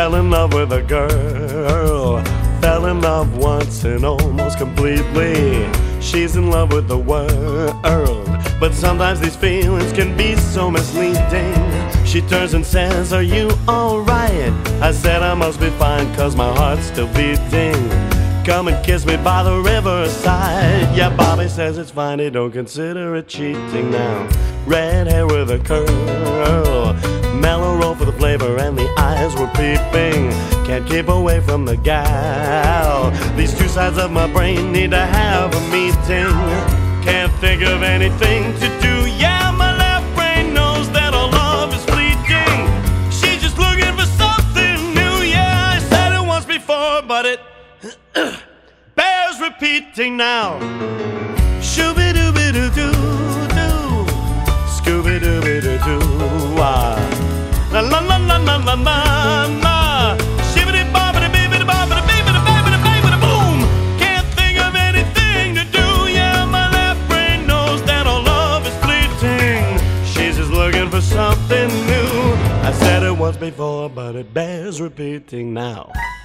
Fell in love with a girl, fell in love once and almost completely. She's in love with the world, but sometimes these feelings can be so misleading. She turns and says, "Are you alright?" I said I must be fine, cause my heart's still beating. Come and kiss me by the riverside. Yeah, Bobby says it's fine, he don't consider it cheating now. Red hair with a curl, mellow roll for the flavor, and the eyes were peeping. Can't keep away from the gal. These two sides of my brain need to have a meeting. Can't think of anything to do. Yeah, my left brain knows that our love is fleeting. She's just looking for something new. Yeah, I said it once before, but it bears repeating now. Shooby-dooby-doo-doo-doo, Scooby-dooby-doo-doo, ah. La la la la la la la la, shibbity-bobbity-bibbity-bobbity-bibbity-babbity-babbity-boom. Can't think of anything to do. Yeah, my left brain knows that our love is fleeting. She's just looking for something new. I said it once before, but it bears repeating now.